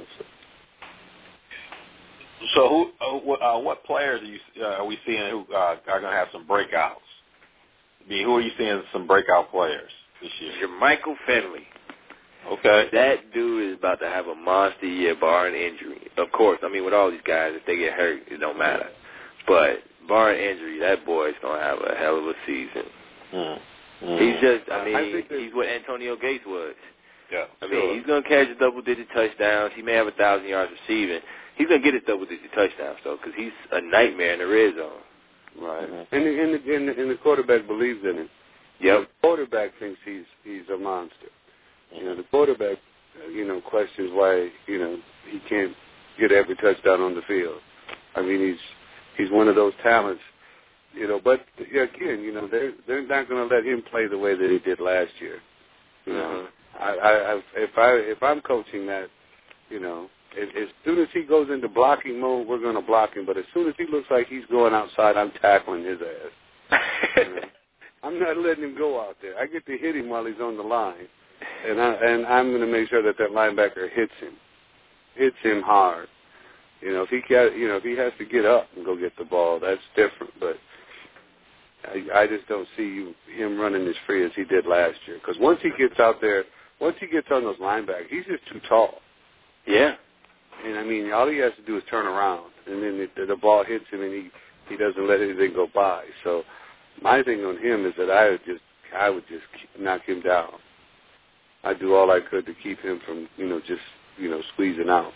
So what players are we seeing who are going to have some breakouts? I mean, who are you seeing some breakout players this year? Jermichael Finley. Okay. That dude is about to have a monster year, barring injury. Of course, I mean, with all these guys, if they get hurt, it don't matter. But barring injury, that boy's going to have a hell of a season. He's just, I mean, he's what Antonio Gates was. Yeah. I mean, he's going to catch double-digit touchdowns. He may have 1,000 yards receiving. He's going to get his double-digit touchdowns, though, because he's a nightmare in the red zone. Right. And the quarterback believes in him. Yep. The quarterback thinks he's a monster. You know, the quarterback, questions why, he can't get every touchdown on the field. I mean, he's one of those talents, but again, they're not going to let him play the way that he did last year. You know, if I'm coaching that, as soon as he goes into blocking mode, we're going to block him. But as soon as he looks like he's going outside, I'm tackling his ass. I'm not letting him go out there. I get to hit him while he's on the line, and I'm going to make sure that linebacker hits him hard. If he has to get up and go get the ball, that's different. But I just don't see him running as free as he did last year. Because once he gets out there, once he gets on those linebackers, he's just too tall. Yeah. And, I mean, all he has to do is turn around, and then the ball hits him, and he doesn't let anything go by. So my thing on him is that I would just knock him down. I'd do all I could to keep him from, squeezing out.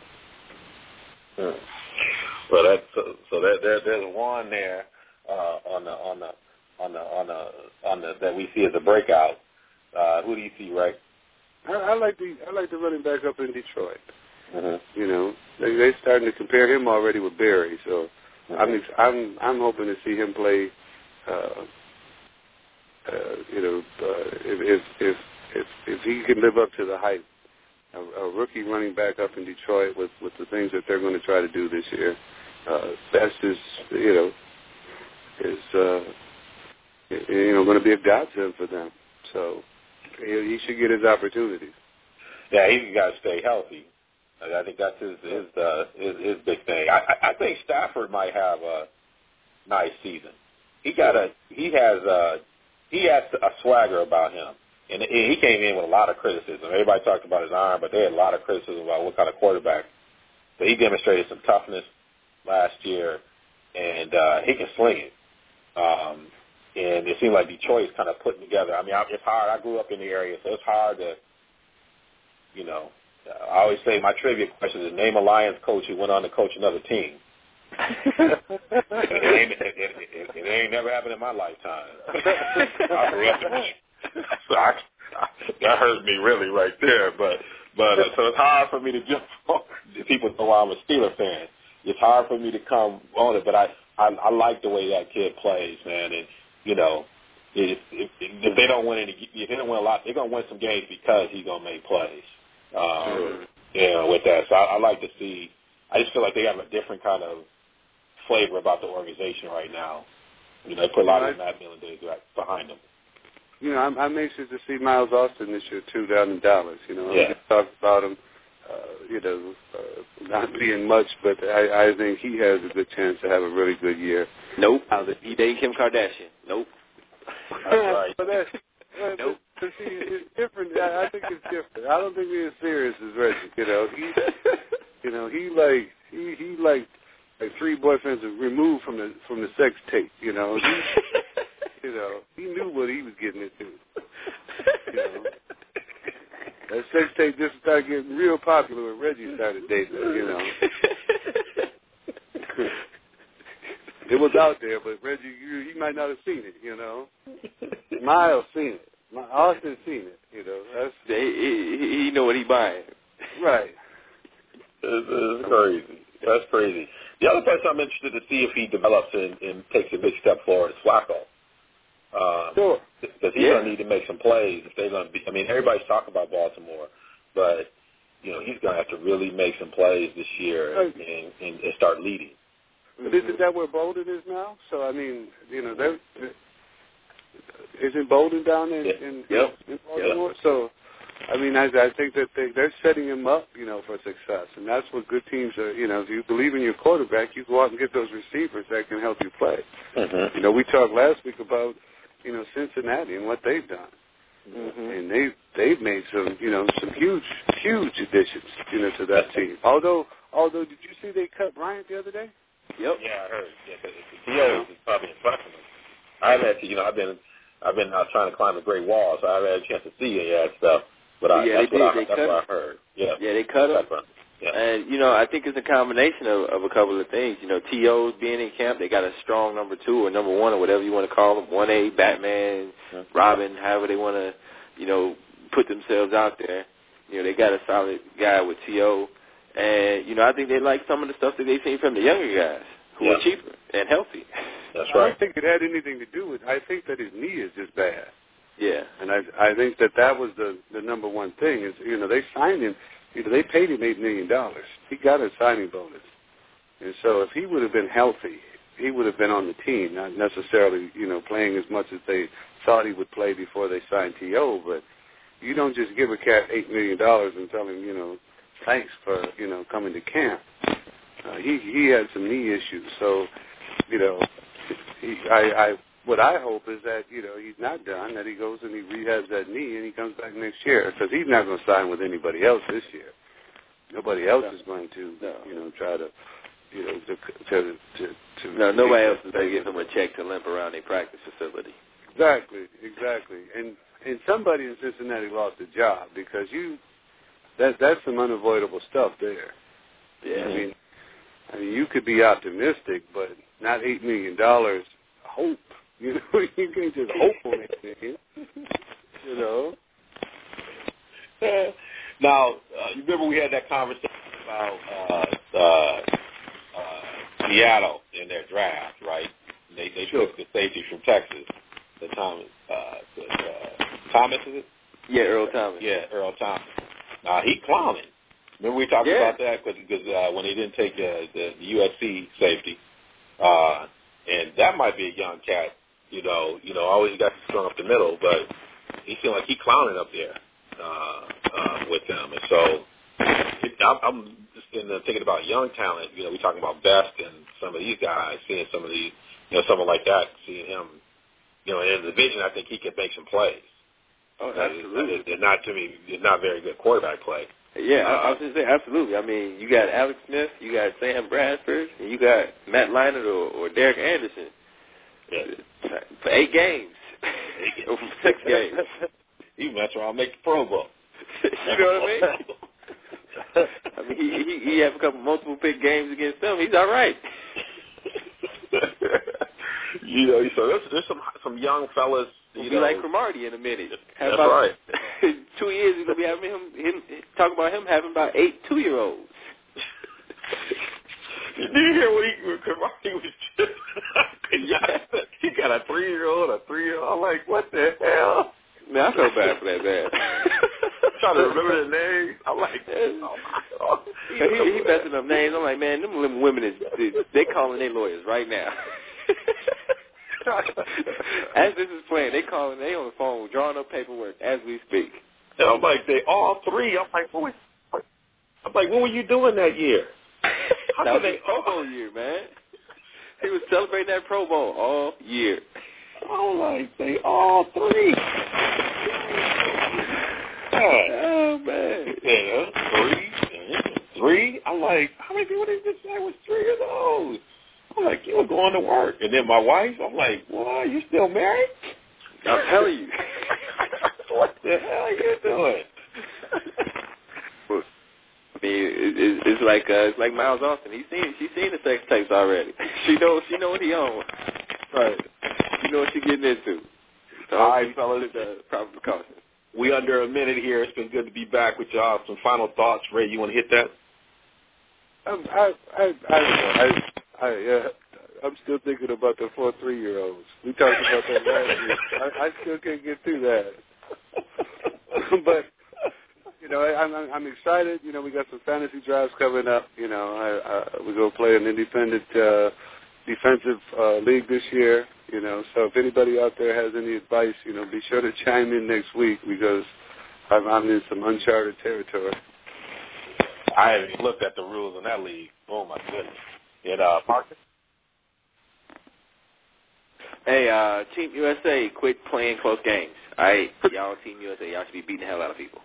Well, there's one there on the that we see as a breakout. Who do you see, right? I like the running back up in Detroit. They're starting to compare him already with Barry, so I'm hoping to see him play. If he can live up to the hype, a rookie running back up in Detroit with the things that they're going to try to do this year, Best is going to be a godsend for them. So he should get his opportunities. Yeah, he's got to stay healthy. I think that's his big thing. I think Stafford might have a nice season. He has a swagger about him, and he came in with a lot of criticism. Everybody talked about his arm, but they had a lot of criticism about what kind of quarterback. But he demonstrated some toughness last year, and he can sling it. And it seemed like Detroit's kind of putting together. I mean, it's hard. I grew up in the area, so it's hard to, I always say my trivia question is name a Lions coach who went on to coach another team. It ain't never happened in my lifetime. I grew up in so that hurt me really right there. But so it's hard for me to jump on. People know I'm a Steeler fan. It's hard for me to come on it, but I like the way that kid plays, man. And if they don't win if they don't win a lot, they're gonna win some games because he's gonna make plays. With that, so I like to see. I just feel like they have a different kind of flavor about the organization right now. They put a lot of Matt Millen behind them. I'm anxious to see Miles Austin this year too down in Dallas. Yeah. Talked about him, not being much, but I think he has a good chance to have a really good year. Nope. He dated Kim Kardashian. Nope. That's right. Nope. See, it's different. I think it's different. I don't think he's as serious as Reggie. He like 3 boyfriends removed from the sex tape. He knew what he was getting into. That sex tape just started getting real popular when Reggie started dating her. It was out there, but Reggie, he might not have seen it. Miles seen it. Austin seen it. That's he know what he buying. Right. It's crazy. That's crazy. The other person I'm interested to see if he develops and takes a big step forward is Flacco. Sure. Because he's going to need to make some plays if they're going to be. I mean, everybody's talking about Baltimore, but he's going to have to really make some plays this year and start leading. But isn't that where Bolden is now? So I mean, isn't Bolden down in Baltimore? Yep. So I mean, I think that they're setting him up, for success, and that's what good teams are. If you believe in your quarterback, you go out and get those receivers that can help you play. Mm-hmm. We talked last week about, Cincinnati and what they've done, and they've made some huge additions, to that team. Although, did you see they cut Bryant the other day? Yep. Yeah, I heard. Yeah, because the T.O. is probably impressing them. I've had to, I've been trying to climb the Great Wall, so I haven't had a chance to see any of that stuff. But that's what I heard. Yeah, they cut him. Yeah. And, I think it's a combination of a couple of things. T.O.'s being in camp, they got a strong number 2 or number 1 or whatever you want to call them, 1A, Batman, Robin, however they want to, put themselves out there. They got a solid guy with T.O. And, I think they like some of the stuff that they've seen from the younger guys who are cheaper and healthy. That's right. I don't think it had anything to do with. I think that his knee is just bad. Yeah. And I think that was the number one thing is, they signed him. They paid him $8 million. He got a signing bonus. And so if he would have been healthy, he would have been on the team, not necessarily, playing as much as they thought he would play before they signed T.O., but you don't just give a cat $8 million and tell him, thanks for, coming to camp. He had some knee issues. So, what I hope is that, he's not done, that he goes and he rehabs that knee and he comes back next year, because he's not going to sign with anybody else this year. Nobody else is going to, try to, No, nobody else is going to give him a check to limp around a practice facility. Exactly. And somebody in Cincinnati lost a job, because that's some unavoidable stuff there. Yeah. I mean, you could be optimistic, but not $8 million hope. You can't just hope on anything. Now, you remember we had that conversation about Seattle in their draft, right? They took the safety from Texas, the Thomas. Thomas, is it? Yeah, Earl Thomas. Yeah, Earl Thomas. He clowning. Remember we talked about that because when he didn't take the USC safety, and that might be a young cat. Always got strung up the middle, but he seemed like he clowning up there with them. And so I'm just thinking about young talent. We talking about Best and some of these guys, seeing some of these, someone like that, seeing him, in the division, I think he could make some plays. Oh, absolutely. They're not very good quarterback play. Yeah, I was going to say, absolutely. I mean, you got Alex Smith, you got Sam Bradford, and you got Matt Leinart or Derek Anderson. Yeah. For 8 games. Or for 6 games. You mess around, make the Pro Bowl. You know what I mean? He have a couple multiple pick games against them. He's all right. So there's some young fellas. He'll be like Cromartie in a minute. That's right. 2 years we're gonna be having him talk about him having about 8 2-year-olds. Did you hear what Cromartie was just? He got a 3-year-old, a 3-year-old. I'm like, what the hell? Man, I felt bad for that man. Trying to remember the names. I'm like, oh my God. He messing up names. I'm like, man, them women they calling their lawyers right now. As this is playing, they on the phone drawing up paperwork as we speak. And I'm like, they all 3. I'm like, what were you doing that year? That was his Pro Bowl year, man. He was celebrating that Pro Bowl all year. I'm like, they all 3. Oh, man. Yeah, 3. I'm like, how many people did this say was 3 years old? I'm like, you were going to work. And then my wife, I'm like, what, you still married? I'm telling you. What the hell are you doing? I mean, it's like Miles Austin. She's seen the sex tapes already. She knows what he on. Right. She knows what she's getting into. So all right, fellas. Proper precautions. We under a minute here. It's been good to be back with y'all. Some final thoughts, Ray. You want to hit that? I'm still thinking about the 4 3-year-olds. We talked about that last week. I still can't get through that. But I'm excited. We got some fantasy drives coming up. We're gonna play an independent defensive league this year. So if anybody out there has any advice, be sure to chime in next week, because I'm in some uncharted territory. I haven't even looked at the rules in that league. Oh, my goodness. Marcus? Hey, Team USA, quit playing close games. All right? Y'all Team USA, y'all should be beating the hell out of people.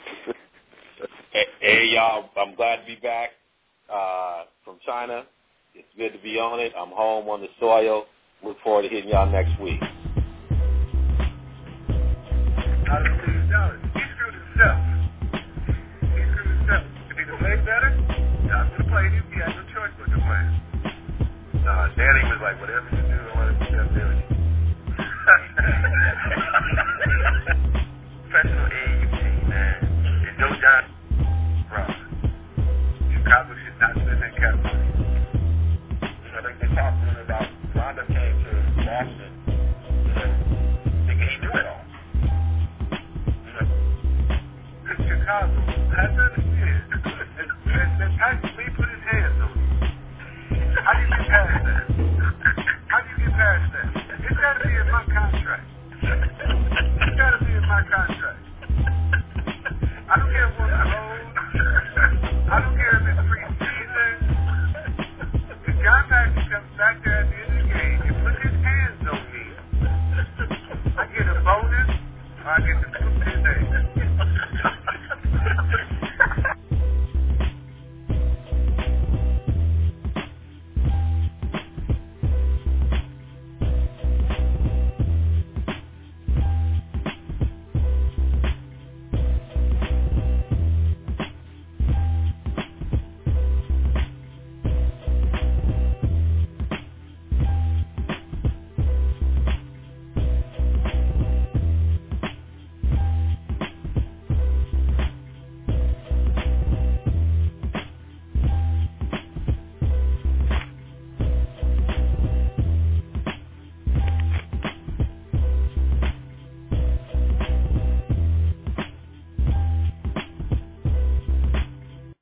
Hey, y'all, I'm glad to be back from China. It's good to be on it. I'm home on the soil. Look forward to hitting y'all next week. He screwed himself. If he could play better, I would have played him. He had no choice but to play. Danny was like, whatever you do, I want to do it. Professional AAU team, man. And Joe Johnson, bro. Chicago should not live in California. They talked to him about Rondo came to Boston. Thinking he knew it all. Chicago has understood that Patrick Lee put his hands on him. How do you get past that?